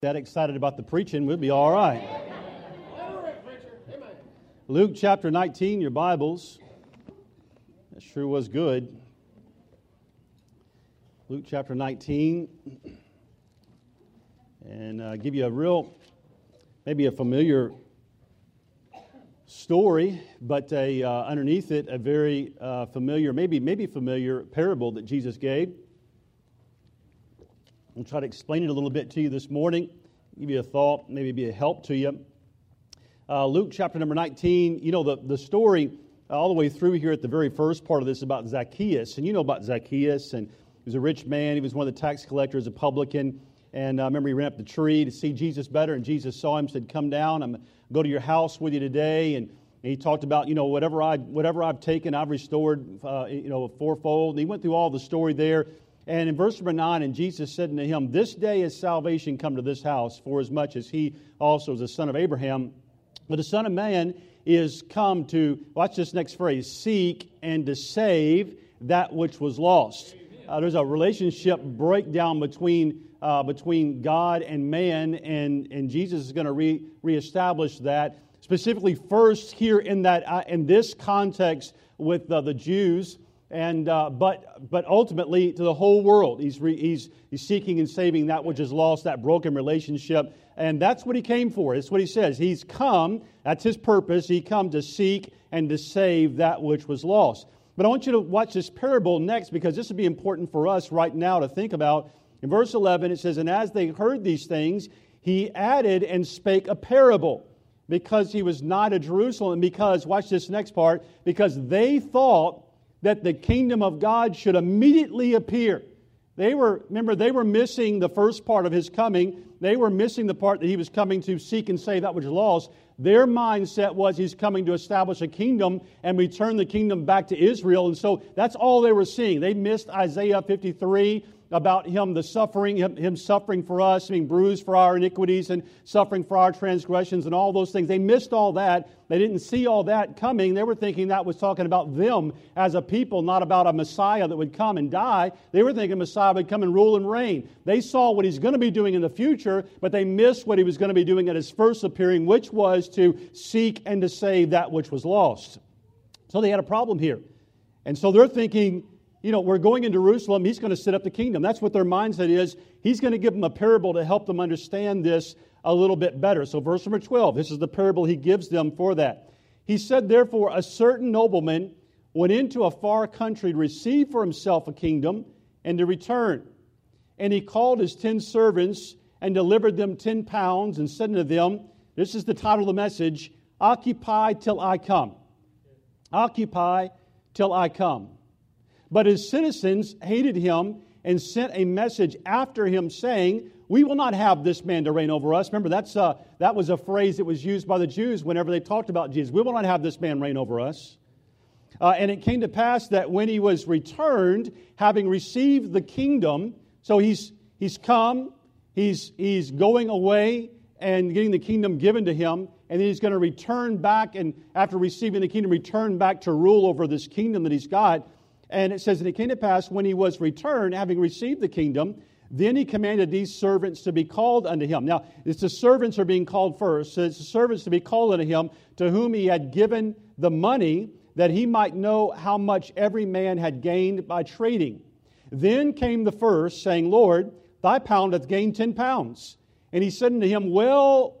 That excited about the preaching, we'll be all right. Luke chapter 19, your Bibles. That sure was good. Luke chapter 19. And give you maybe a familiar story, but underneath it, a very familiar, maybe familiar parable that Jesus gave. I'll try to explain it a little bit to you this morning, give you a thought, maybe be a help to you. Luke chapter number 19, you know the story all the way through here at the very first part of this about Zacchaeus. And you know about Zacchaeus, and he was a rich man. He was one of the tax collectors, a publican. And I remember he ran up the tree to see Jesus better, and Jesus saw him, said, "Come down, I'm going to go to your house with you today." And he talked about, whatever I've taken, I've restored, fourfold. And he went through all the story there. And in verse number 9, and Jesus said unto him, "This day is salvation come to this house, for as much as he also is a son of Abraham. For the Son of Man is come to," watch this next phrase, "seek and to save that which was lost." There's a relationship breakdown between God and man, and Jesus is going to reestablish that. Specifically first here in this context with the Jews. And but ultimately to the whole world, he's seeking and saving that which is lost, that broken relationship, and that's what he came for. That's what he says. He's come. That's his purpose. He come to seek and to save that which was lost. But I want you to watch this parable next, because this would be important for us right now to think about. In verse 11, it says, "And as they heard these things, he added and spake a parable, because he was nigh to Jerusalem, and because," watch this next part, "because they thought that the kingdom of God should immediately appear." They were missing the first part of his coming. They were missing the part that he was coming to seek and save that which is lost. Their mindset was he's coming to establish a kingdom and return the kingdom back to Israel. And so that's all they were seeing. They missed Isaiah 53 about him suffering for us, being bruised for our iniquities and suffering for our transgressions and all those things. They missed all that. They didn't see all that coming. They were thinking that was talking about them as a people, not about a Messiah that would come and die. They were thinking Messiah would come and rule and reign. They saw what he's going to be doing in the future, but they missed what he was going to be doing at his first appearing, which was to seek and to save that which was lost. So they had a problem here. And so they're thinking, we're going into Jerusalem, he's going to set up the kingdom. That's what their mindset is. He's going to give them a parable to help them understand this a little bit better. So verse number 12, this is the parable he gives them for that. He said, "Therefore, a certain nobleman went into a far country to receive for himself a kingdom and to return. And he called his 10 servants and delivered them 10 pounds and said unto them," this is the title of the message, "Occupy till I come. Occupy till I come." But his citizens hated him and sent a message after him saying, "We will not have this man to reign over us." Remember, that was a phrase that was used by the Jews whenever they talked about Jesus. "We will not have this man reign over us." And it came to pass that when he was returned, having received the kingdom, so he's come, he's going away and getting the kingdom given to him, and then he's going to return back, and after receiving the kingdom, return back to rule over this kingdom that he's got. And it says, "And it came to pass, when he was returned, having received the kingdom, then he commanded these servants to be called unto him." Now, it's the servants are being called first. So it's the servants to be called unto him, to whom he had given the money, that he might know how much every man had gained by trading. Then came the first, saying, "Lord, thy pound hath gained 10 pounds. And he said unto him, Well,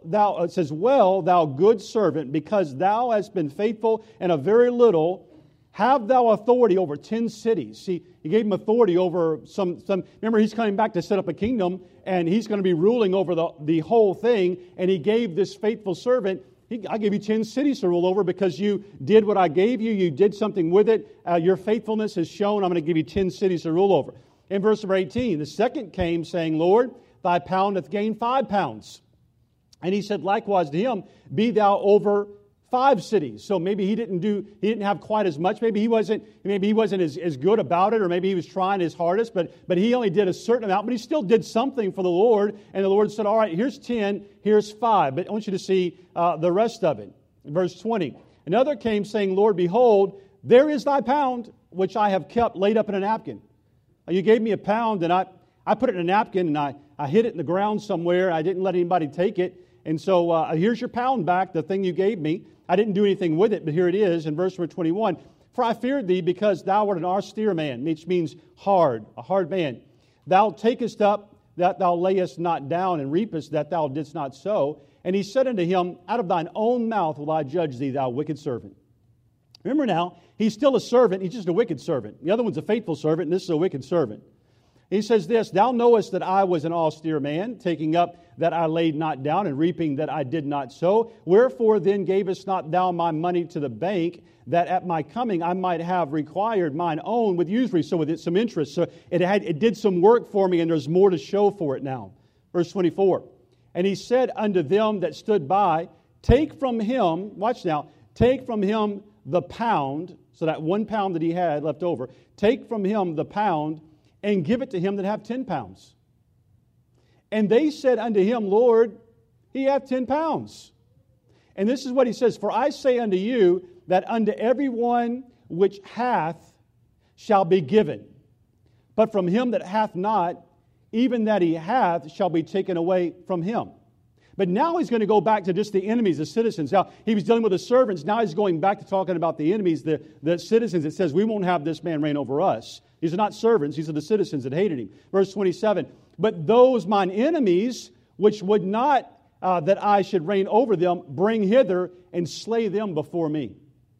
thou good servant, because thou hast been faithful in a very little, have thou authority over 10 cities." See, he gave him authority over some. Remember, he's coming back to set up a kingdom, and he's going to be ruling over the whole thing. And he gave this faithful servant, "I gave you 10 cities to rule over because you did what I gave you. You did something with it. Your faithfulness is shown. I'm going to give you 10 cities to rule over." In verse number 18, the second came, saying, "Lord, thy pound hath gained 5 pounds. And he said likewise to him, Be thou over 5 cities." So maybe he didn't have quite as much. Maybe he wasn't as good about it, or maybe he was trying his hardest, but he only did a certain amount, but he still did something for the Lord. And the Lord said, "All right, here's 10, here's 5. But I want you to see the rest of it. Verse 20. "Another came, saying, Lord, behold, there is thy pound, which I have kept laid up in a napkin. You gave me a pound, and I put it in a napkin, and I I hid it in the ground somewhere. I didn't let anybody take it. And so here's your pound back, the thing you gave me. I didn't do anything with it, but here it is in verse number 21. For I feared thee because thou art an austere man, which means hard, a hard man. Thou takest up that thou layest not down, and reapest that thou didst not sow. And he said unto him, out of thine own mouth will I judge thee, thou wicked servant. Remember now, he's still a servant. He's just a wicked servant. The other one's a faithful servant, and this is a wicked servant. He says this, thou knowest that I was an austere man, taking up that I laid not down, and reaping that I did not sow. Wherefore then gavest not thou my money to the bank, that at my coming I might have required mine own with usury, so with it some interest. So it did some work for me, and there's more to show for it now. Verse 24. And he said unto them that stood by, take from him, watch now, take from him the pound, so that 1 pound that he had left over, take from him the pound, and give it to him that have 10 pounds. And they said unto him, Lord, he hath 10 pounds. And this is what he says, for I say unto you, that unto every one which hath shall be given. But from him that hath not, even that he hath shall be taken away from him. But now he's going to go back to just the enemies, the citizens. Now, he was dealing with the servants. Now he's going back to talking about the enemies, the citizens. It says, we won't have this man reign over us. These are not servants. These are the citizens that hated him. Verse 27, but those mine enemies, which would not that I should reign over them, bring hither and slay them before me.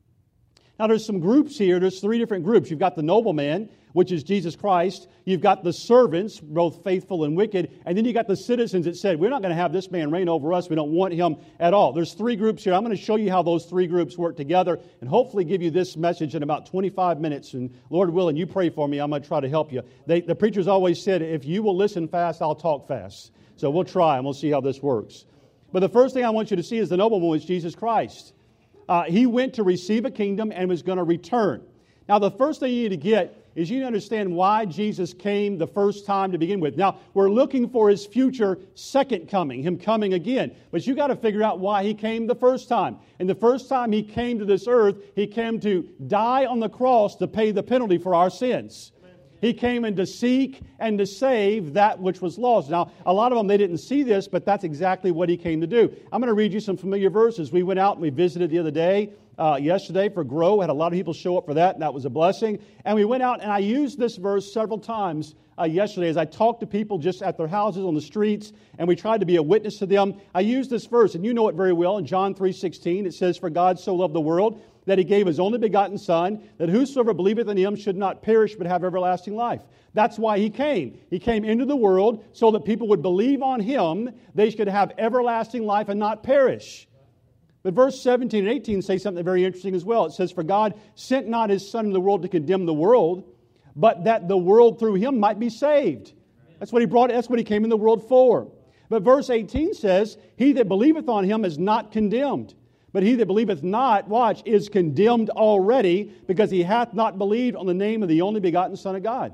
Now, there's some groups here. There's 3 different groups. You've got the nobleman, which is Jesus Christ. You've got the servants, both faithful and wicked. And then you got the citizens that said, we're not going to have this man reign over us. We don't want him at all. There's 3 groups here. I'm going to show you how those 3 groups work together and hopefully give you this message in about 25 minutes. And Lord willing, you pray for me. I'm going to try to help you. The preachers always said, if you will listen fast, I'll talk fast. So we'll try and we'll see how this works. But the first thing I want you to see is the nobleman is Jesus Christ. He went to receive a kingdom and was going to return. Now, the first thing you need to get is you need to understand why Jesus came the first time to begin with. Now, we're looking for His future second coming, Him coming again. But you got to figure out why He came the first time. And the first time He came to this earth, He came to die on the cross to pay the penalty for our sins. He came in to seek and to save that which was lost. Now, a lot of them, they didn't see this, but that's exactly what He came to do. I'm going to read you some familiar verses. We went out and we visited the other day, yesterday for Grow. Had a lot of people show up for that, and that was a blessing. And we went out, and I used this verse several times yesterday as I talked to people just at their houses on the streets, and we tried to be a witness to them. I used this verse, and you know it very well. In John 3:16, it says, for God so loved the world, that He gave His only begotten Son, that whosoever believeth in Him should not perish, but have everlasting life. That's why He came. He came into the world so that people would believe on Him. They should have everlasting life and not perish. But verse 17 and 18 say something very interesting as well. It says, for God sent not His Son into the world to condemn the world, but that the world through Him might be saved. That's what He brought. That's what He came in the world for. But verse 18 says, he that believeth on Him is not condemned. But he that believeth not, watch, is condemned already, because he hath not believed on the name of the only begotten Son of God.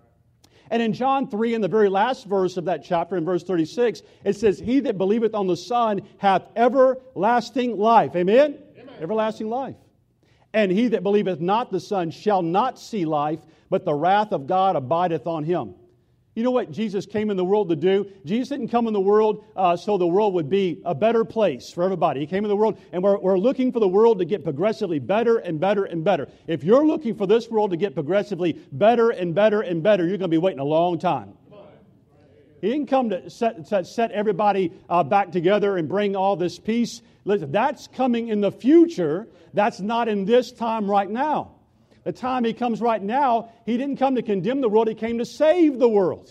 And in John 3, in the very last verse of that chapter, in verse 36, it says, he that believeth on the Son hath everlasting life. Amen? Amen. Everlasting life. And he that believeth not the Son shall not see life, but the wrath of God abideth on him. You know what Jesus came in the world to do? Jesus didn't come in the world so the world would be a better place for everybody. He came in the world, and we're looking for the world to get progressively better and better and better. If you're looking for this world to get progressively better and better and better, you're going to be waiting a long time. He didn't come to set everybody back together and bring all this peace. Listen, that's coming in the future. That's not in this time right now. The time He comes right now, He didn't come to condemn the world, He came to save the world.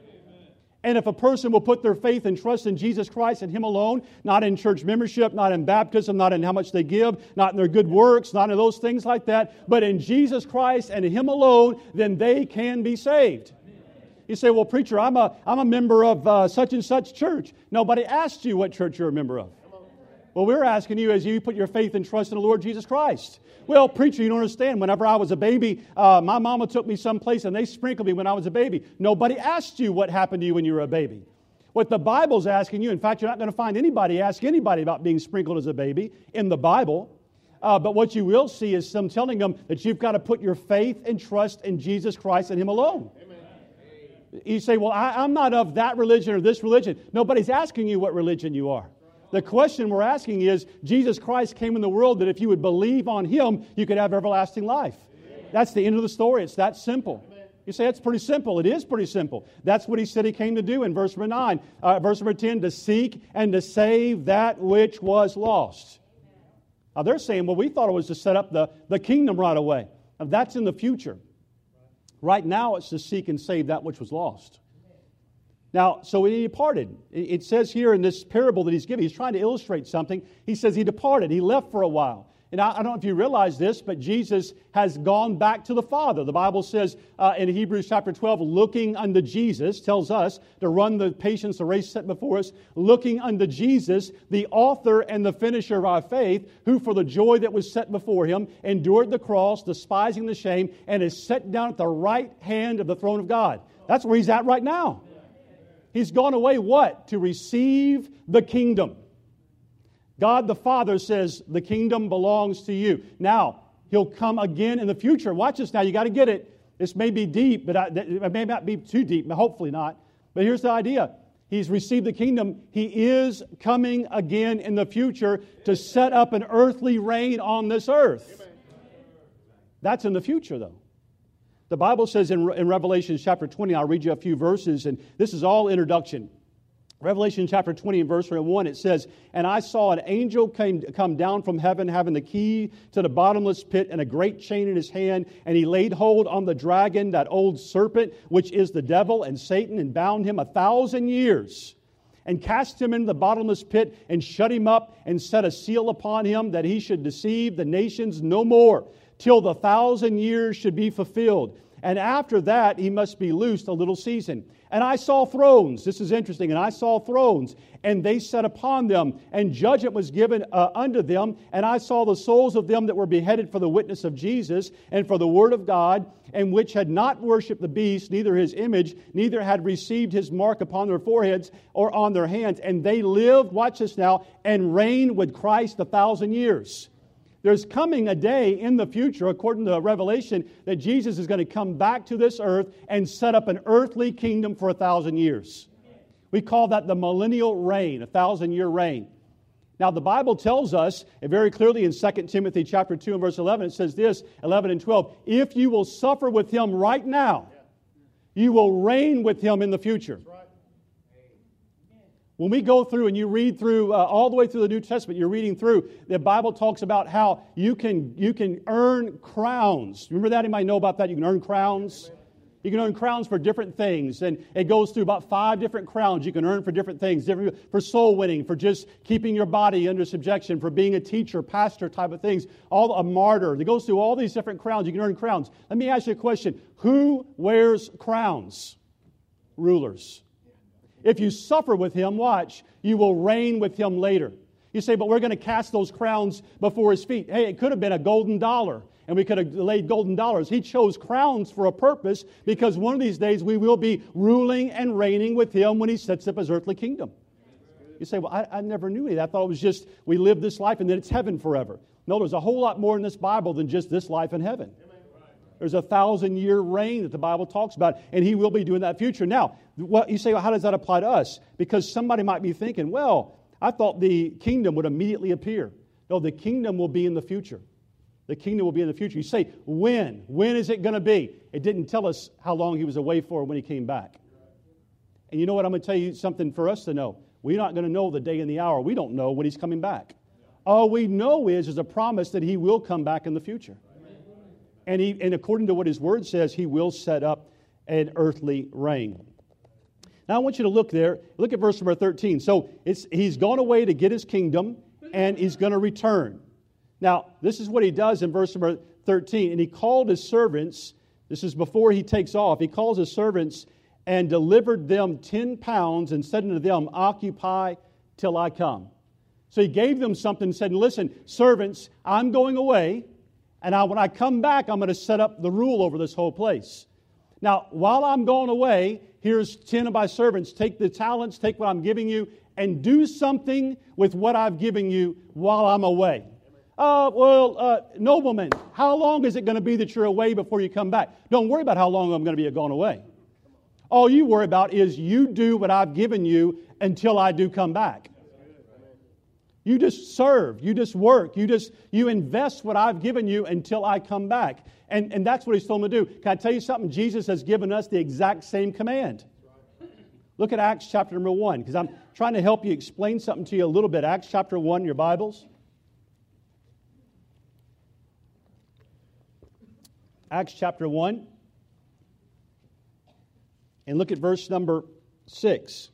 And if a person will put their faith and trust in Jesus Christ and Him alone, not in church membership, not in baptism, not in how much they give, not in their good works, not in those things like that, but in Jesus Christ and Him alone, then they can be saved. You say, well, preacher, I'm a member of such and such church. Nobody asked you what church you're a member of. Well, we're asking you as you put your faith and trust in the Lord Jesus Christ. Well, preacher, you don't understand. Whenever I was a baby, my mama took me someplace and they sprinkled me when I was a baby. Nobody asked you what happened to you when you were a baby. What the Bible's asking you, in fact, you're not going to find anybody ask anybody about being sprinkled as a baby in the Bible. But what you will see is some telling them that you've got to put your faith and trust in Jesus Christ and Him alone. Amen. You say, well, I'm not of that religion or this religion. Nobody's asking you what religion you are. The question we're asking is, Jesus Christ came in the world that if you would believe on Him, you could have everlasting life. That's the end of the story. It's that simple. You say, it's pretty simple. It is pretty simple. That's what He said He came to do in verse number 9. Verse number 10, to seek and to save that which was lost. Now they're saying, well, we thought it was to set up the kingdom right away. Now, that's in the future. Right now, it's to seek and save that which was lost. Now, so He departed. It says here in this parable that He's giving, He's trying to illustrate something. He says He departed. He left for a while. And I don't know if you realize this, but Jesus has gone back to the Father. The Bible says in Hebrews chapter 12, looking unto Jesus, tells us to run the patience, the race set before us, looking unto Jesus, the author and the finisher of our faith, who for the joy that was set before Him endured the cross, despising the shame, and is set down at the right hand of the throne of God. That's where He's at right now. He's gone away what? To receive the kingdom. God the Father says, the kingdom belongs to you. Now, He'll come again in the future. Watch this now. You got to get it. This may be deep, but it may not be too deep, but hopefully not. But here's the idea. He's received the kingdom. He is coming again in the future to set up an earthly reign on this earth. That's in the future, though. The Bible says in Revelation chapter 20, I'll read you a few verses, and this is all introduction. Revelation chapter 20 and verse 1, it says, and I saw an angel come down from heaven, having the key to the bottomless pit and a great chain in his hand. And he laid hold on the dragon, that old serpent, which is the devil and Satan, and bound him 1,000 years. And cast him into the bottomless pit, and shut him up, and set a seal upon him, that he should deceive the nations no more, till the 1,000 years should be fulfilled. And after that he must be loosed a little season. And I saw thrones. This is interesting. And I saw thrones, and they sat upon them, and judgment was given unto them. And I saw the souls of them that were beheaded for the witness of Jesus and for the word of God, and which had not worshipped the beast, neither his image, neither had received his mark upon their foreheads or on their hands. And they lived, watch this now, and reigned with Christ 1,000 years. There's coming a day in the future, according to Revelation, that Jesus is going to come back to this earth and set up an earthly kingdom for 1,000 years. We call that the millennial reign, 1,000-year reign. Now, the Bible tells us very clearly in 2 Timothy chapter 2 and verse 11, it says this, 11 and 12, if you will suffer with Him right now, you will reign with Him in the future. When we go through and you read through all the way through the New Testament, you're reading through, the Bible talks about how you can earn crowns. Remember that? Anybody know about that? You can earn crowns. You can earn crowns for different things. And it goes through about 5 different crowns you can earn for different things. Different for soul winning, for just keeping your body under subjection, for being a teacher, pastor type of things. A martyr. It goes through all these different crowns. You can earn crowns. Let me ask you a question. Who wears crowns? Rulers. If you suffer with Him, watch, you will reign with Him later. You say, but we're going to cast those crowns before His feet. Hey, it could have been a golden dollar, and we could have laid golden dollars. He chose crowns for a purpose, because one of these days we will be ruling and reigning with Him when He sets up His earthly kingdom. You say, well, I never knew that. I thought it was just we live this life and then it's heaven forever. No, there's a whole lot more in this Bible than just this life in heaven. There's a 1,000-year reign that the Bible talks about, and He will be doing that future. Now, what you say, well, how does that apply to us? Because somebody might be thinking, well, I thought the kingdom would immediately appear. No, the kingdom will be in the future. The kingdom will be in the future. You say, when? When is it going to be? It didn't tell us how long He was away for when He came back. And you know what? I'm going to tell you something for us to know. We're not going to know the day and the hour. We don't know when He's coming back. All we know is there's a promise that He will come back in the future. And according to what His Word says, He will set up an earthly reign. Now I want you to look there. Look at verse number 13. So He's gone away to get His kingdom, and He's going to return. Now, this is what He does in verse number 13. And He called His servants, this is before He takes off, He calls His servants and delivered them 10 pounds and said unto them, occupy till I come. So He gave them something and said, listen, servants, I'm going away. And when I come back, I'm going to set up the rule over this whole place. Now, while I'm going away, here's 10 of my servants. Take the talents, take what I'm giving you, and do something with what I've given you while I'm away. Nobleman, how long is it going to be that you're away before you come back? Don't worry about how long I'm going to be gone away. All you worry about is you do what I've given you until I do come back. You just serve, you just work, you invest what I've given you until I come back. And that's what He's told them to do. Can I tell you something? Jesus has given us the exact same command. Look at Acts chapter number 1, because I'm trying to help you explain something to you a little bit. Acts chapter 1, your Bibles. Acts chapter 1. And look at verse number 6.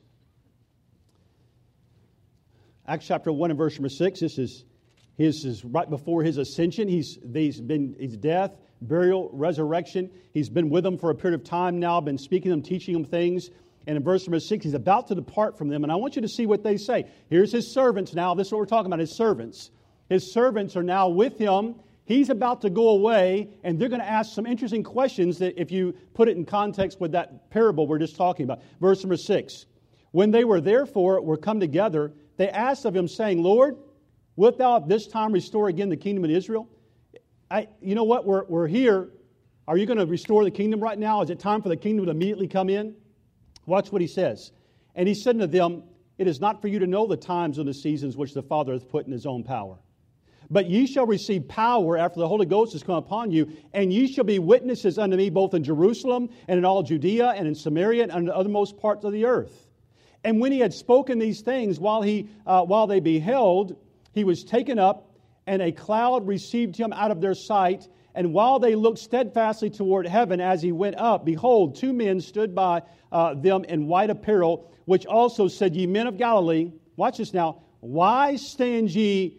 Acts chapter 1 and verse number 6. This is right before His ascension. His death, burial, resurrection. He's been with them for a period of time now, been speaking to them, teaching them things. And in verse number 6, He's about to depart from them. And I want you to see what they say. Here's His servants now. This is what we're talking about, His servants. His servants are now with Him. He's about to go away, and they're going to ask some interesting questions that if you put it in context with that parable we're just talking about. Verse number 6. When they were come together, they asked of Him, saying, Lord, wilt Thou at this time restore again the kingdom of Israel? You know what? We're here. Are you going to restore the kingdom right now? Is it time for the kingdom to immediately come in? Watch what He says. And He said unto them, It is not for you to know the times and the seasons which the Father hath put in His own power. But ye shall receive power after the Holy Ghost has come upon you, and ye shall be witnesses unto me both in Jerusalem and in all Judea and in Samaria and unto the uttermost parts of the earth. And when He had spoken these things, while they beheld, He was taken up, and a cloud received Him out of their sight. And while they looked steadfastly toward heaven as He went up, behold, two men stood by them in white apparel, which also said, Ye men of Galilee, watch this now, why stand ye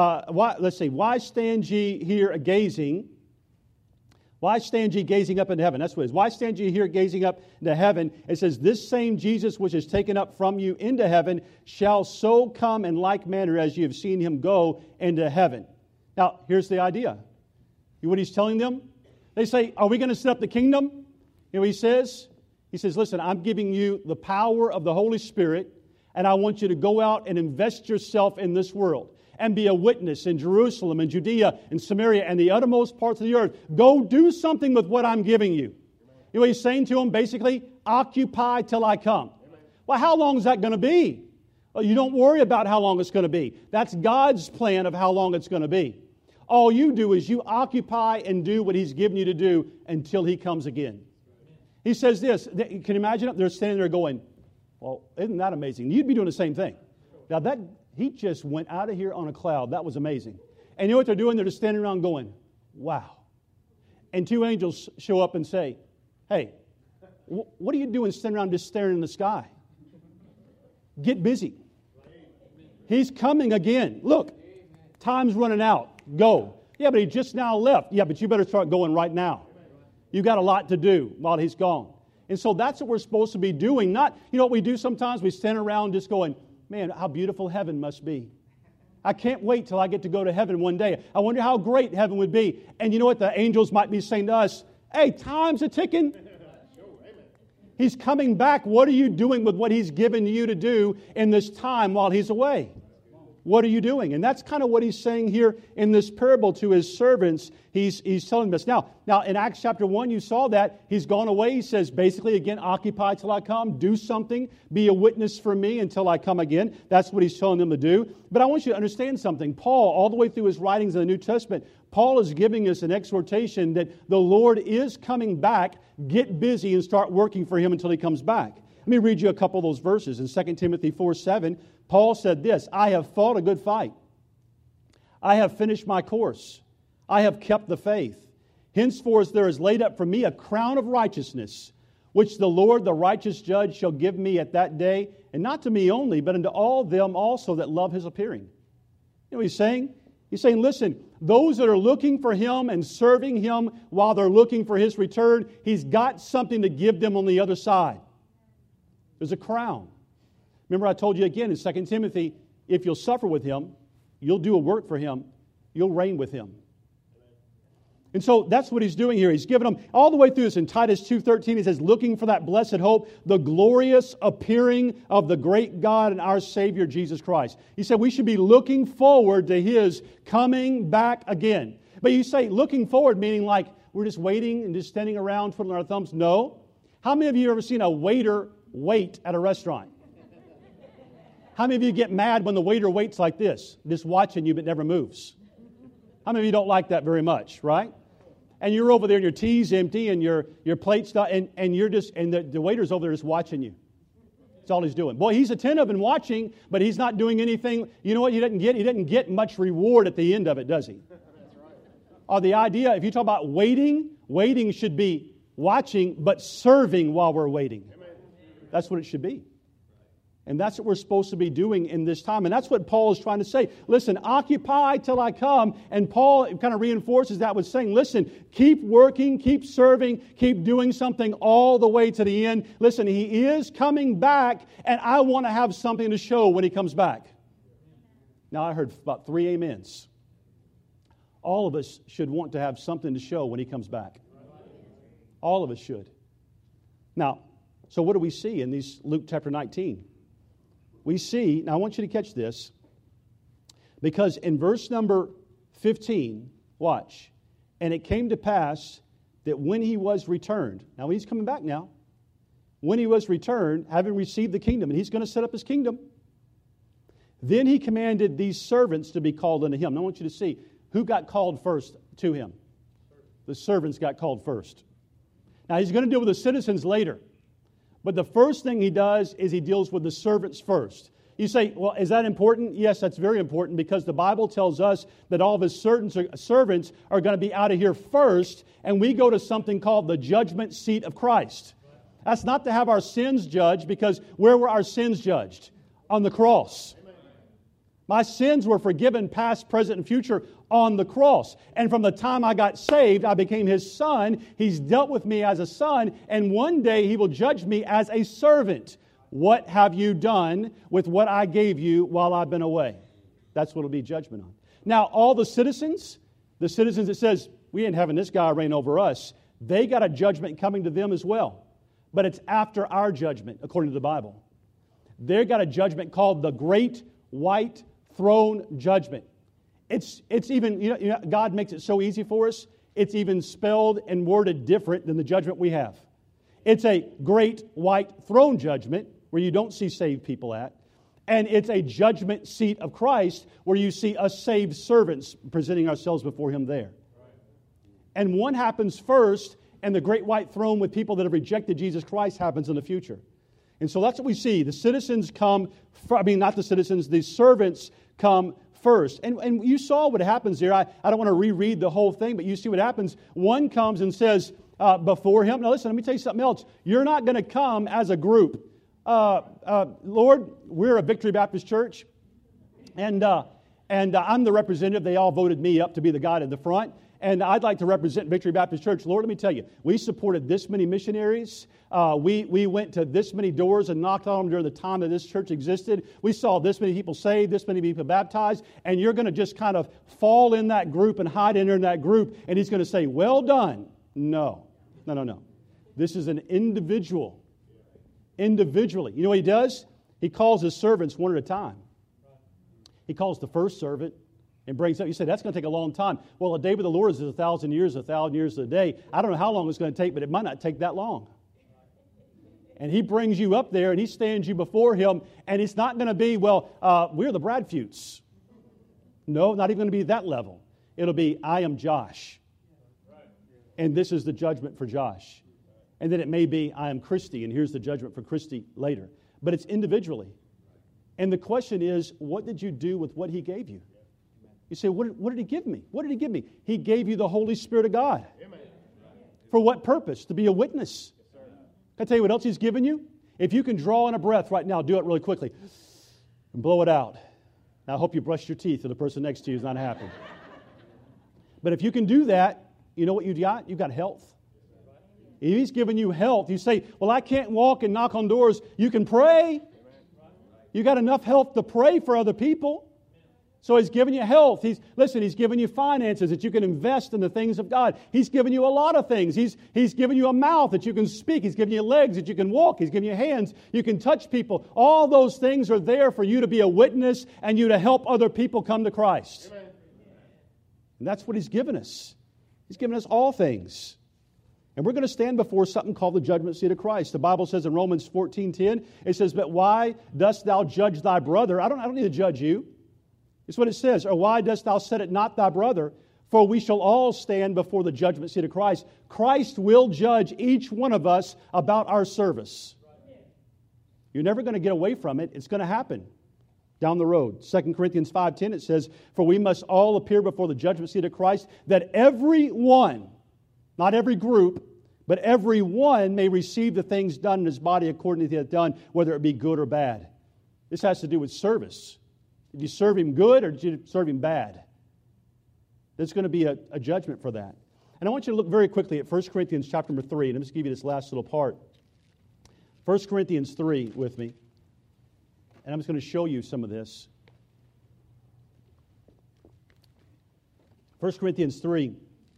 here gazing? Why stand ye gazing up into heaven? That's what it is. Why stand ye here gazing up into heaven? It says, This same Jesus which is taken up from you into heaven shall so come in like manner as ye have seen Him go into heaven. Now, here's the idea. What He's telling them? They say, Are we going to set up the kingdom? You know what He says? He says, Listen, I'm giving you the power of the Holy Spirit, and I want you to go out and invest yourself in this world and be a witness in Jerusalem and Judea and Samaria and the uttermost parts of the earth. Go do something with what I'm giving you. You know what He's saying to them? Basically, occupy till I come. Well, how long is that going to be? Well, you don't worry about how long it's going to be. That's God's plan of how long it's going to be. All you do is you occupy and do what He's given you to do until He comes again. He says this. Can you imagine it? They're standing there going, well, isn't that amazing? You'd be doing the same thing. Now, He just went out of here on a cloud. That was amazing. And you know what they're doing? They're just standing around going, wow. And two angels show up and say, hey, what are you doing standing around just staring in the sky? Get busy. He's coming again. Look, time's running out. Go. Yeah, but He just now left. Yeah, but you better start going right now. You've got a lot to do while He's gone. And so that's what we're supposed to be doing. Not, you know what we do sometimes? We stand around just going, man, how beautiful heaven must be. I can't wait till I get to go to heaven one day. I wonder how great heaven would be. And you know what? The angels might be saying to us, hey, time's a-ticking. He's coming back. What are you doing with what He's given you to do in this time while He's away? What are you doing? And that's kind of what He's saying here in this parable to His servants. He's telling us. Now, in Acts chapter 1, you saw that He's gone away. He says, basically, again, occupy till I come. Do something. Be a witness for me until I come again. That's what He's telling them to do. But I want you to understand something. Paul, all the way through his writings in the New Testament, Paul is giving us an exhortation that the Lord is coming back. Get busy and start working for Him until He comes back. Let me read you a couple of those verses. In 2 Timothy 4:7, Paul said this, I have fought a good fight. I have finished my course. I have kept the faith. Henceforth there is laid up for me a crown of righteousness, which the Lord, the righteous judge, shall give me at that day, and not to me only, but unto all them also that love His appearing. You know what He's saying? He's saying, listen, those that are looking for Him and serving Him while they're looking for His return, He's got something to give them on the other side. There's a crown. Remember I told you again in 2 Timothy, if you'll suffer with Him, you'll do a work for Him, you'll reign with Him. And so that's what He's doing here. He's given them all the way through this. In Titus 2:13, he says, looking for that blessed hope, the glorious appearing of the great God and our Savior, Jesus Christ. He said we should be looking forward to His coming back again. But you say looking forward, meaning like we're just waiting and just standing around twiddling our thumbs. No. How many of you have ever seen a waiter wait at a restaurant? How many of you get mad when the waiter waits like this, just watching you but never moves? How many of you don't like that very much, right? And you're over there and your tea's empty and your plate's not, and you're just, and the waiter's over there just watching you. That's all he's doing. Boy, he's attentive and watching, but he's not doing anything. You know what he doesn't get? He doesn't get much reward at the end of it, does he? Or the idea, if you talk about waiting, waiting should be watching, but serving while we're waiting. That's what it should be. And that's what we're supposed to be doing in this time. And that's what Paul is trying to say. Listen, occupy till I come. And Paul kind of reinforces that with saying, listen, keep working, keep serving, keep doing something all the way to the end. Listen, He is coming back, and I want to have something to show when He comes back. Now, I heard about 3 amens. All of us should want to have something to show when He comes back. All of us should. Now, so what do we see in these Luke chapter 19? We see, now I want you to catch this, because in verse number 15, watch, and it came to pass that when He was returned, now He's coming back now, when He was returned, having received the kingdom, and He's going to set up His kingdom, then He commanded these servants to be called unto Him. Now I want you to see, who got called first to Him? The servants got called first. Now He's going to deal with the citizens later. But the first thing He does is He deals with the servants first. You say, well, is that important? Yes, that's very important, because the Bible tells us that all of His servants are going to be out of here first, and we go to something called the judgment seat of Christ. That's not to have our sins judged, because where were our sins judged? On the cross. My sins were forgiven past, present, and future on the cross. And from the time I got saved, I became His son. He's dealt with me as a son. And one day He will judge me as a servant. What have you done with what I gave you while I've been away? That's what it'll be judgment on. Now, all the citizens that says, we ain't having this guy reign over us, they got a judgment coming to them as well. But it's after our judgment, according to the Bible. They got a judgment called the Great White Throne Judgment. It's even, you know, God makes it so easy for us, it's even spelled and worded different than the judgment we have. It's a Great White Throne Judgment, where you don't see saved people at. And it's a judgment seat of Christ, where you see us saved servants presenting ourselves before Him there. And one happens first, and the Great White Throne with people that have rejected Jesus Christ happens in the future. And so that's what we see. The citizens come, the servants come first. And you saw what happens there. I don't want to reread the whole thing, but you see what happens. One comes and says before Him, now listen, let me tell you something else. You're not going to come as a group. Lord, we're a Victory Baptist Church, and I'm the representative. They all voted me up to be the guy in the front. And I'd like to represent Victory Baptist Church. Lord, let me tell you, we supported this many missionaries. We went to this many doors and knocked on them during the time that this church existed. We saw this many people saved, this many people baptized, and you're going to just kind of fall in that group and hide in that group, and He's going to say, well done. No. This is an individual. Individually. You know what He does? He calls His servants one at a time. He calls the first servant and brings up. You say, that's going to take a long time. Well, a day with the Lord is 1,000 years, 1,000 years a day. I don't know how long it's going to take, but it might not take that long. And He brings you up there, and He stands you before Him, and it's not going to be, we're the Bradfutes. No, not even going to be that level. It'll be, I am Josh. And this is the judgment for Josh. And then it may be, I am Christy, and here's the judgment for Christy later. But it's individually. And the question is, what did you do with what He gave you? You say, what did He give me? What did He give me? He gave you the Holy Spirit of God. Amen. For what purpose? To be a witness. Can I tell you what else He's given you? If you can draw in a breath right now, do it really quickly. And blow it out. Now, I hope you brushed your teeth, or the person next to you is not happy. But if you can do that, you know what you've got? You've got health. If He's given you health, you say, well, I can't walk and knock on doors. You can pray. You got enough health to pray for other people. So He's given you health. He's given you finances that you can invest in the things of God. He's given you a lot of things. He's given you a mouth that you can speak. He's given you legs that you can walk. He's given you hands. You can touch people. All those things are there for you to be a witness and you to help other people come to Christ. Amen. And that's what He's given us. He's given us all things. And we're going to stand before something called the judgment seat of Christ. The Bible says in Romans 14:10, it says, "But why dost thou judge thy brother?" I don't need to judge you. It's what it says. "Or why dost thou set it not thy brother? For we shall all stand before the judgment seat of Christ." Christ will judge each one of us about our service. You're never going to get away from it. It's going to happen down the road. 2 Corinthians 5:10, it says, "For we must all appear before the judgment seat of Christ, that every one," not every group, "but every one may receive the things done in his body according to he hath done, whether it be good or bad." This has to do with service. Did you serve him good or did you serve him bad? There's going to be a judgment for that. And I want you to look very quickly at 1 Corinthians chapter number 3, and I'm just give you this last little part. 1 Corinthians 3 with me. And I'm just going to show you some of this. 1 Corinthians 3.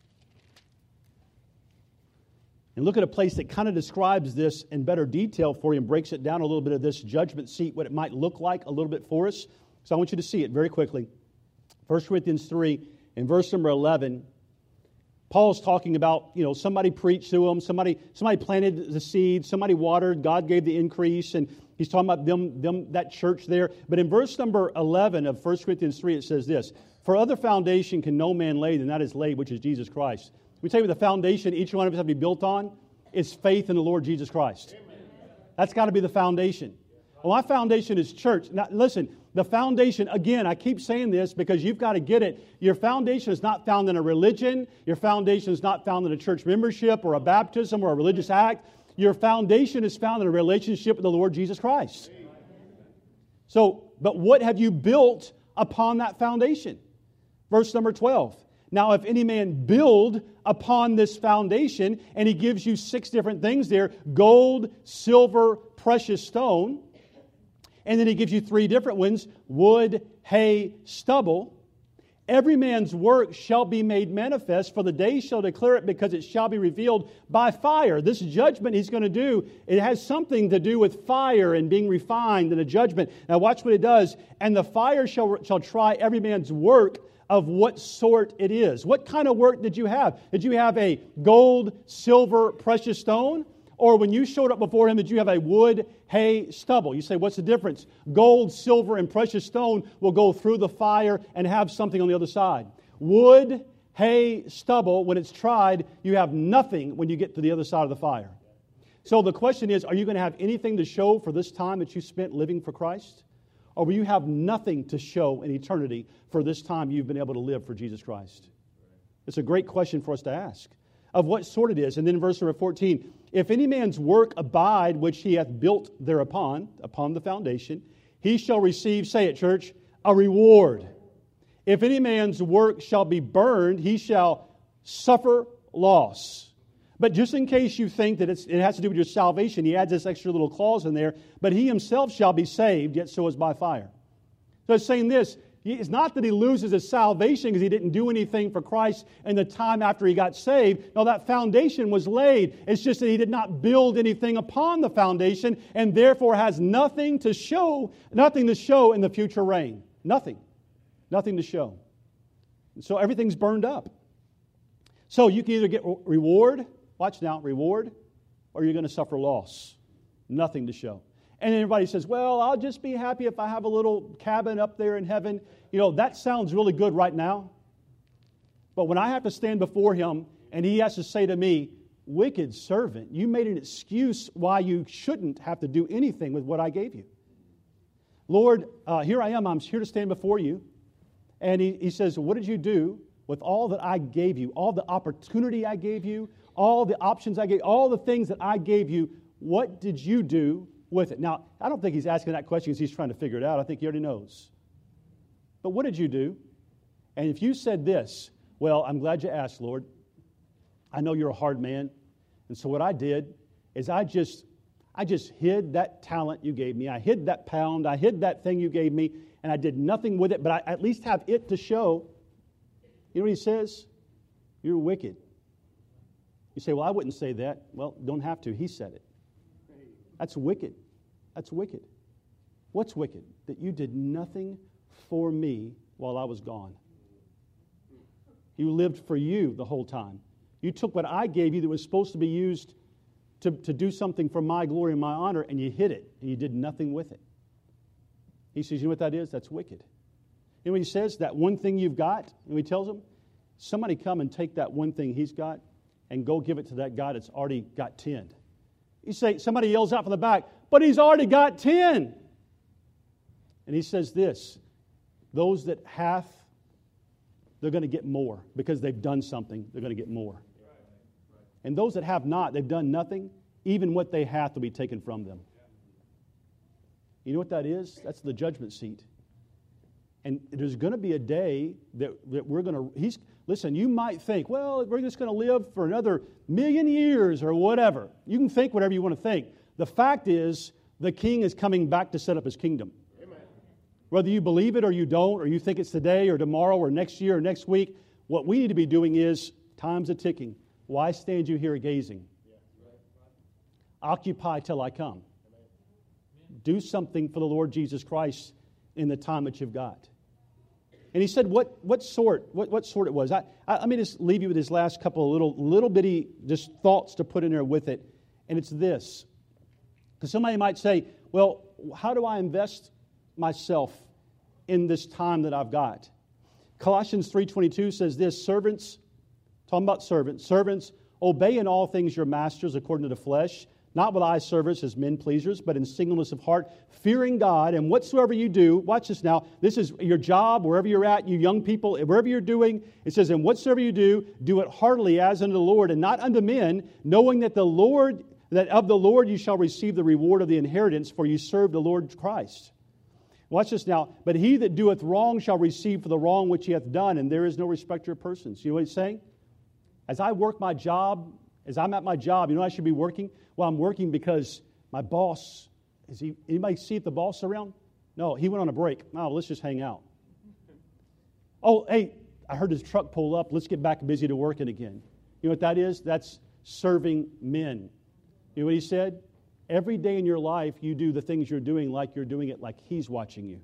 And look at a place that kind of describes this in better detail for you and breaks it down a little bit of this judgment seat, what it might look like a little bit for us. So I want you to see it very quickly. 1 Corinthians 3, in verse number 11, Paul's talking about, somebody preached to him, somebody planted the seed, somebody watered, God gave the increase, and he's talking about them that church there. But in verse number 11 of 1 Corinthians 3, it says this, "For other foundation can no man lay than that is laid, which is Jesus Christ." We tell you the foundation each one of us have to be built on is faith in the Lord Jesus Christ. Amen. That's got to be the foundation. Well, my foundation is church. Now, listen, the foundation, again, I keep saying this because you've got to get it. Your foundation is not found in a religion. Your foundation is not found in a church membership or a baptism or a religious act. Your foundation is found in a relationship with the Lord Jesus Christ. Amen. So, but what have you built upon that foundation? Verse number 12. "Now, if any man build upon this foundation," and he gives you 6 different things there, gold, silver, precious stone. And then he gives you 3 different ones, wood, hay, stubble. "Every man's work shall be made manifest, for the day shall declare it, because it shall be revealed by fire." This judgment he's going to do, it has something to do with fire and being refined in a judgment. Now watch what it does. "And the fire shall try every man's work of what sort it is." What kind of work did you have? Did you have a gold, silver, precious stone? Or when you showed up before him, did you have a wood, hay, stubble? You say, what's the difference? Gold, silver, and precious stone will go through the fire and have something on the other side. Wood, hay, stubble, when it's tried, you have nothing when you get to the other side of the fire. So the question is, are you going to have anything to show for this time that you spent living for Christ? Or will you have nothing to show in eternity for this time you've been able to live for Jesus Christ? It's a great question for us to ask. Of what sort it is. And then in verse number 14, "If any man's work abide, which he hath built thereupon," upon the foundation, "he shall receive," say it, church, "a reward. If any man's work shall be burned, he shall suffer loss." But just in case you think that it has to do with your salvation, he adds this extra little clause in there, "But he himself shall be saved, yet so is by fire." So it's saying this, it's not that he loses his salvation because he didn't do anything for Christ in the time after he got saved. No, that foundation was laid. It's just that he did not build anything upon the foundation and therefore has nothing to show in the future reign. Nothing to show. So everything's burned up. So you can either get reward, watch now, reward, or you're going to suffer loss. Nothing to show. And everybody says, well, I'll just be happy if I have a little cabin up there in heaven. That sounds really good right now. But when I have to stand before him and he has to say to me, "Wicked servant, you made an excuse why you shouldn't have to do anything with what I gave you. Lord, here I am. I'm here to stand before you." And he says, "What did you do with all that I gave you, all the opportunity I gave you, all the options I gave, all the things that I gave you? What did you do with it?" Now, I don't think he's asking that question because he's trying to figure it out. I think he already knows. But what did you do? And if you said this, "Well, I'm glad you asked, Lord. I know you're a hard man. And so what I did is I just hid that talent you gave me. I hid that pound. I hid that thing you gave me. And I did nothing with it, but I at least have it to show." You know what he says? "You're wicked." You say, "Well, I wouldn't say that." Well, don't have to. He said it. That's wicked. That's wicked. What's wicked? That you did nothing for me while I was gone. You lived for you the whole time. You took what I gave you that was supposed to be used to do something for my glory and my honor, and you hid it, and you did nothing with it. He says, you know what that is? That's wicked. You know what he says? That one thing you've got, and he tells them, somebody come and take that one thing he's got and go give it to that guy that's already got 10. You say, somebody yells out from the back, but he's already got 10. And he says this, those that hath, they're going to get more because they've done something, they're going to get more. And those that have not, they've done nothing, even what they hath will be taken from them. You know what that is? That's the judgment seat. And there's going to be a day that we're going to... Listen, you might think, well, we're just going to live for another 1,000,000 years or whatever. You can think whatever you want to think. The fact is, the king is coming back to set up his kingdom. Amen. Whether you believe it or you don't, or you think it's today or tomorrow or next year or next week, what we need to be doing is, time's a-ticking. Why stand you here gazing? Occupy till I come. Do something for the Lord Jesus Christ in the time that you've got. And he said, what sort it was. Let me just leave you with his last couple of little bitty just thoughts to put in there with it. And it's this. Because somebody might say, well, how do I invest myself in this time that I've got? Colossians 3:22 says this, servants, talking about servants, obey in all things your masters according to the flesh, not with eye service as men pleasers, but in singleness of heart, fearing God. And whatsoever you do, watch this now, this is your job, wherever you're at, you young people, wherever you're doing, it says, and whatsoever you do it heartily as unto the Lord and not unto men, knowing that of the Lord you shall receive the reward of the inheritance, for you serve the Lord Christ. Watch this now. But he that doeth wrong shall receive for the wrong which he hath done, and there is no respecter of persons. You know what he's saying? As I work my job, as I'm at my job, you know I should be working? Well, I'm working because my boss, anybody see if the boss is around? No, he went on a break. Oh, let's just hang out. Oh, hey, I heard his truck pull up. Let's get back busy to working again. You know what that is? That's serving men. You know what he said? Every day in your life, you do the things you're doing like you're doing it like he's watching you.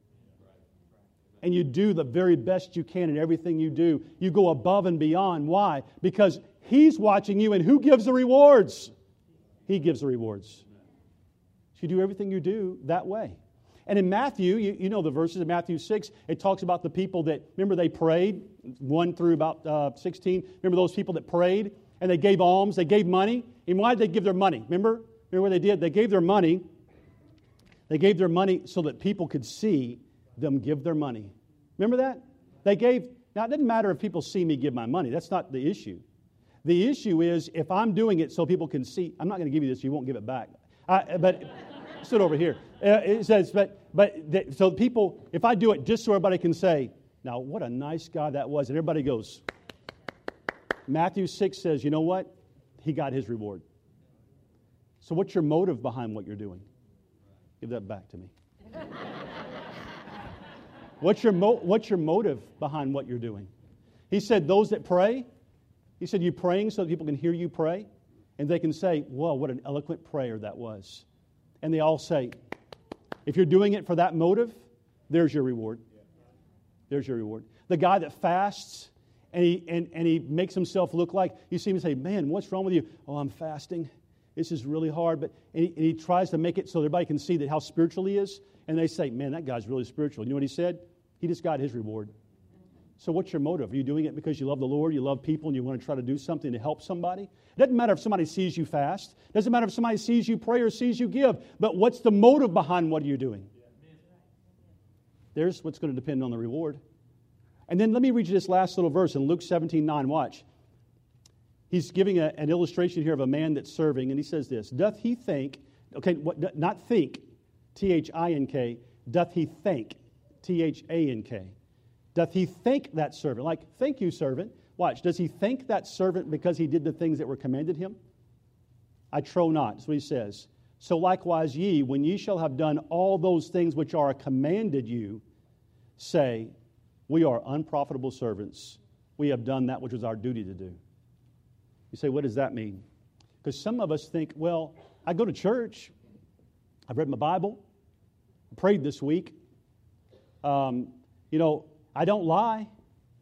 And you do the very best you can in everything you do. You go above and beyond. Why? Because he's watching you, and who gives the rewards? He gives the rewards. So you do everything you do that way. And in Matthew, you know the verses in Matthew 6, it talks about the people that, remember they prayed, 1 through about 16. Remember those people that prayed and they gave alms, they gave money. And why did they give their money? Remember what they did? They gave their money. They gave their money so that people could see them give their money. Remember that? Now it doesn't matter if people see me give my money. That's not the issue. The issue is if I'm doing it so people can see, I'm not going to give you this, you won't give it back. But sit over here. It says, so people, if I do it just so everybody can say, now what a nice guy that was, and everybody goes, Matthew 6 says, you know what? He got his reward. So what's your motive behind what you're doing? Give that back to me. What's your motive behind what you're doing? He said, those that pray, he said, you praying so that people can hear you pray? And they can say, whoa, what an eloquent prayer that was. And they all say, if you're doing it for that motive, there's your reward. There's your reward. The guy that fasts and he makes himself look like, you see him say, man, what's wrong with you? Oh, I'm fasting. This is really hard. And he tries to make it so everybody can see that how spiritual he is. And they say, man, that guy's really spiritual. You know what he said? He just got his reward. So what's your motive? Are you doing it because you love the Lord, you love people, and you want to try to do something to help somebody? It doesn't matter if somebody sees you fast. It doesn't matter if somebody sees you pray or sees you give. But what's the motive behind what you're doing? There's what's going to depend on the reward. And then let me read you this last little verse in Luke 17:9. Watch. He's giving an illustration here of a man that's serving, and he says this, doth he think, not think, T-H-I-N-K, doth he thank, T-H-A-N-K. Doth he thank that servant? Like, thank you, servant. Watch. Does he thank that servant because he did the things that were commanded him? I trow not. That's what he says. So likewise ye, when ye shall have done all those things which are commanded you, say, we are unprofitable servants. We have done that which was our duty to do. You say, what does that mean? Because some of us think, well, I go to church. I've read my Bible. I prayed this week. I don't lie.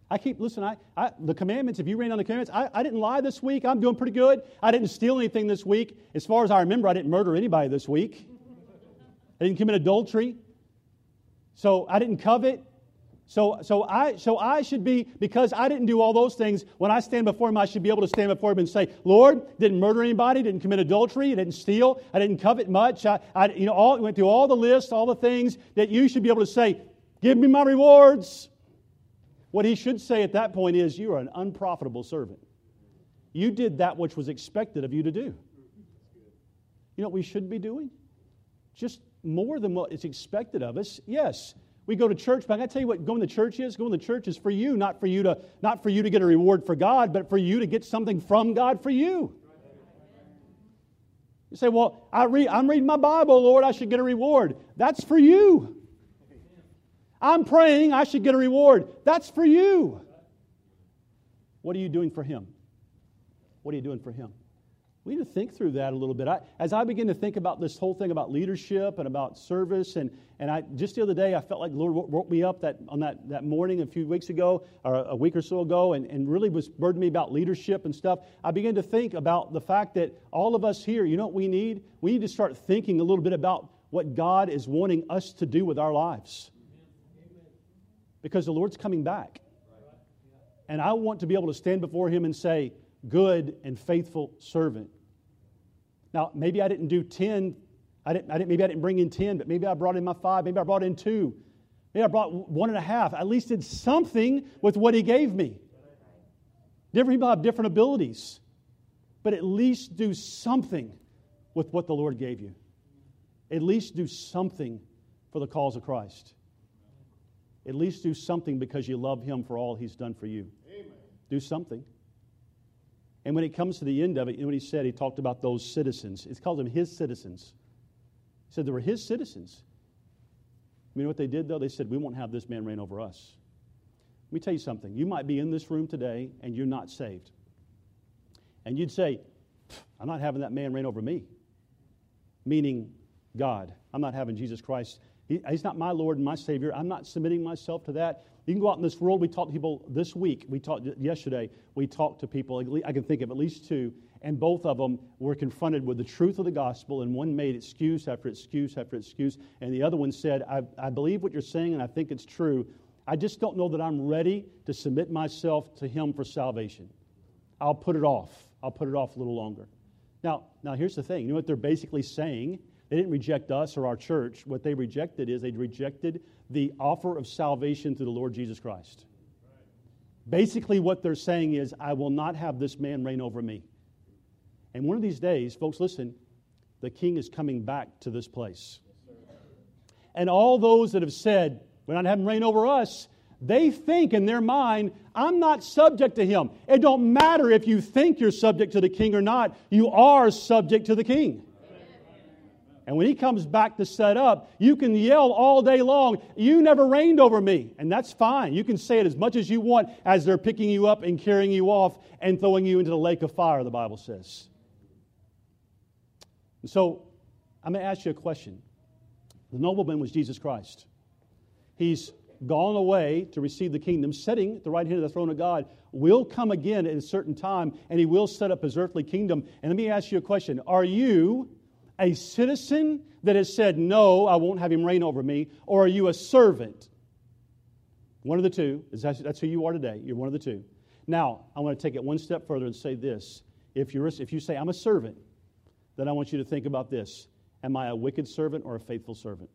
The commandments, if you ran on the commandments, I didn't lie this week. I'm doing pretty good. I didn't steal anything this week. As far as I remember, I didn't murder anybody this week. I didn't commit adultery. So I didn't covet. So I should be, because I didn't do all those things, when I stand before Him, I should be able to stand before Him and say, Lord, didn't murder anybody, didn't commit adultery, didn't steal, I didn't covet much. Went through all the lists, all the things that you should be able to say, give me my rewards. What He should say at that point is, you are an unprofitable servant. You did that which was expected of you to do. You know what we should be doing? Just more than what is expected of us. Yes, we go to church, but I got to tell you what going to church is. Going to church is for you, not for you to get a reward for God, but for you to get something from God for you. You say, well, I'm reading my Bible, Lord, I should get a reward. That's for you. I'm praying, I should get a reward. That's for you. What are you doing for Him? What are you doing for Him? We need to think through that a little bit. As I begin to think about this whole thing about leadership and about service, and just the other day, I felt like the Lord woke me up on that morning a few weeks ago, or a week or so ago, and really was burdening me about leadership and stuff. I began to think about the fact that all of us here, you know what we need? We need to start thinking a little bit about what God is wanting us to do with our lives. Because the Lord's coming back. And I want to be able to stand before Him and say, good and faithful servant. Now, maybe I didn't do 10. Maybe I didn't bring in 10, but maybe I brought in my 5. Maybe I brought in 2. Maybe I brought 1.5. I at least did something with what He gave me. Different people have different abilities. But at least do something with what the Lord gave you. At least do something for the cause of Christ. At least do something because you love Him for all He's done for you. Amen. Do something. And when it comes to the end of it, you know what He said? He talked about those citizens. He called them His citizens. He said they were His citizens. You know what they did, though? They said, we won't have this man reign over us. Let me tell you something. You might be in this room today and you're not saved. And you'd say, I'm not having that man reign over me. Meaning God. I'm not having Jesus Christ. He's not my Lord and my Savior. I'm not submitting myself to that. You can go out in this world. We talked to people this week. We talked yesterday. We talked to people. I can think of at least 2. And both of them were confronted with the truth of the gospel. And one made excuse after excuse after excuse. And the other one said, I believe what you're saying and I think it's true. I just don't know that I'm ready to submit myself to Him for salvation. I'll put it off. I'll put it off a little longer. Now here's the thing. You know what they're basically saying? They didn't reject us or our church. What they rejected is they rejected the offer of salvation through the Lord Jesus Christ. Basically what they're saying is, I will not have this man reign over me. And one of these days, folks, listen, the King is coming back to this place. And all those that have said, we're not having him reign over us, they think in their mind, I'm not subject to Him. It don't matter if you think you're subject to the King or not. You are subject to the King. And when He comes back to set up, you can yell all day long, you never reigned over me. And that's fine. You can say it as much as you want as they're picking you up and carrying you off and throwing you into the lake of fire, the Bible says. And so, I'm going to ask you a question. The nobleman was Jesus Christ. He's gone away to receive the kingdom, sitting at the right hand of the throne of God, will come again at a certain time, and He will set up His earthly kingdom. And let me ask you a question. Are you a citizen that has said, no, I won't have Him reign over me? Or are you a servant? One of the two. That's who you are today. You're one of the two. Now, I want to take it one step further and say this. If you say, I'm a servant, then I want you to think about this. Am I a wicked servant or a faithful servant?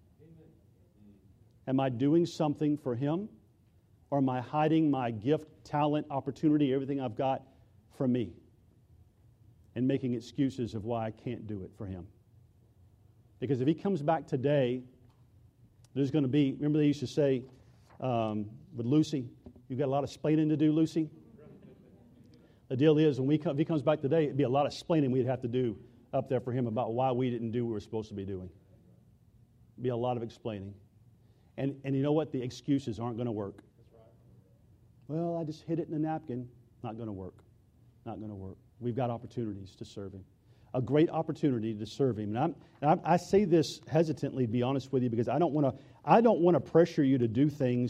Am I doing something for Him? Or am I hiding my gift, talent, opportunity, everything I've got from me? And making excuses of why I can't do it for Him. Because if He comes back today, there's going to be, remember they used to say with Lucy, you've got a lot of explaining to do, Lucy? The deal is, if He comes back today, it'd be a lot of explaining we'd have to do up there for Him about why we didn't do what we were supposed to be doing. It'd be a lot of explaining. And you know what? The excuses aren't going to work. Well, I just hid it in a napkin. Not going to work. Not going to work. We've got opportunities to serve Him. A great opportunity to serve Him. And I say this hesitantly, to be honest with you, because I don't want to pressure you to do things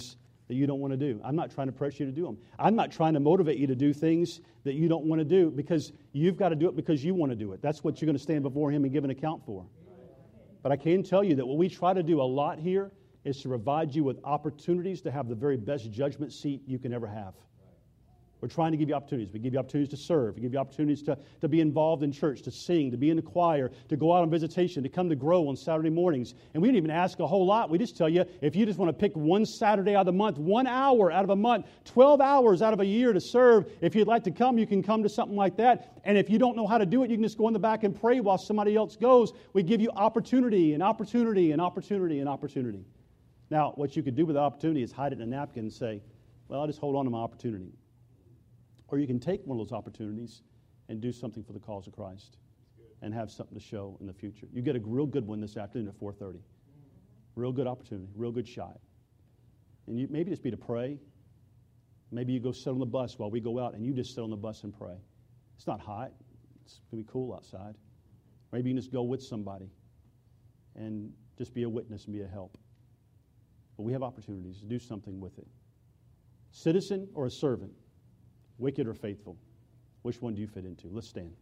that you don't want to do. I'm not trying to pressure you to do them. I'm not trying to motivate you to do things that you don't want to do, because you've got to do it because you want to do it. That's what you're going to stand before Him and give an account for. But I can tell you that what we try to do a lot here is to provide you with opportunities to have the very best judgment seat you can ever have. We're trying to give you opportunities. We give you opportunities to serve. We give you opportunities to be involved in church, to sing, to be in the choir, to go out on visitation, to come to Grow on Saturday mornings. And we don't even ask a whole lot. We just tell you, if you just want to pick one Saturday out of the month, 1 hour out of a month, 12 hours out of a year to serve, if you'd like to come, you can come to something like that. And if you don't know how to do it, you can just go in the back and pray while somebody else goes. We give you opportunity and opportunity and opportunity and opportunity. Now, what you could do with the opportunity is hide it in a napkin and say, well, I'll just hold on to my opportunity. Or you can take one of those opportunities and do something for the cause of Christ and have something to show in the future. You get a real good one this afternoon at 4:30. Real good opportunity, real good shot. And you maybe just be to pray. Maybe you go sit on the bus while we go out and you just sit on the bus and pray. It's not hot. It's going to be cool outside. Maybe you can just go with somebody and just be a witness and be a help. But we have opportunities to do something with it. Citizen or a servant? Wicked or faithful? Which one do you fit into? Let's stand.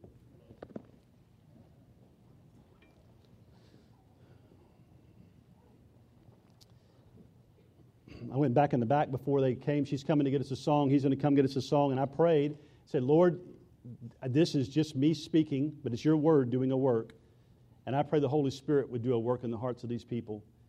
I went back in the back before they came. She's coming to get us a song. He's going to come get us a song. And I prayed, said, Lord, this is just me speaking, but it's your word doing a work. And I pray the Holy Spirit would do a work in the hearts of these people.